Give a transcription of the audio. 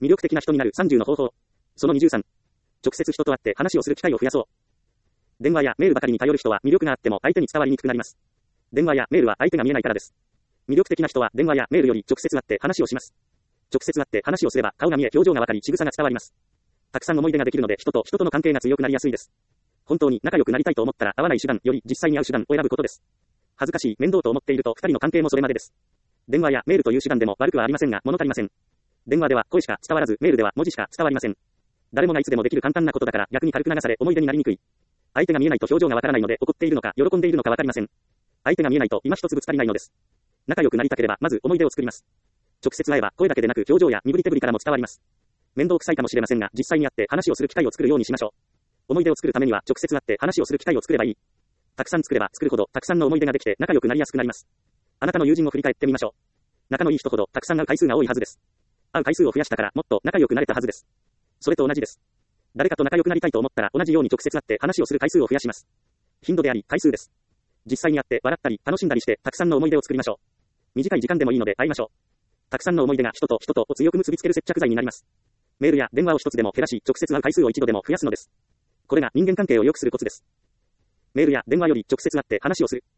魅力的な人になる30の方法。その23。直接人と会って話をする機会を増やそう。電話やメールばかりに頼る人は魅力があっても相手に伝わりにくくなります。電話やメールは相手が見えないからです。魅力的な人は電話やメールより直接会って話をします。直接会って話をすれば顔が見え表情がわかり仕草が伝わります。たくさん思い出ができるので人と人との関係が強くなりやすいです。本当に仲良くなりたいと思ったら会わない手段より実際に会う手段を選ぶことです。恥ずかしい、面倒と思っていると二人の関係もそれまでです。電話やメールという手段でも悪くはありませんが物足りません。電話では声しか伝わらずメールでは文字しか伝わりません。誰もがいつでもできる簡単なことだから逆に軽く流され思い出になりにくい。相手が見えないと表情がわからないので怒っているのか喜んでいるのかわかりません。相手が見えないと今一つぶつかりないのです。仲良くなりたければまず思い出を作ります。直接会えば声だけでなく表情や身振り手振りからも伝わります。面倒くさいかもしれませんが実際に会って話をする機会を作るようにしましょう。思い出を作るためには直接会って話をする機会を作ればいい。たくさん作れば作るほどたくさんの思い出ができて仲良くなりやすくなります。あなたの友人を振り返ってみましょう。仲のいい人ほどたくさん会う回数が多いはずです。会う回数を増やしたからもっと仲良くなれたはずです。それと同じです。誰かと仲良くなりたいと思ったら同じように直接会って話をする回数を増やします。頻度であり回数です。実際に会って笑ったり楽しんだりしてたくさんの思い出を作りましょう。短い時間でもいいので会いましょう。たくさんの思い出が人と人とを強く結びつける接着剤になります。メールや電話を一つでも減らし直接会う回数を一度でも増やすのです。これが人間関係を良くするコツです。メールや電話より直接会って話をする。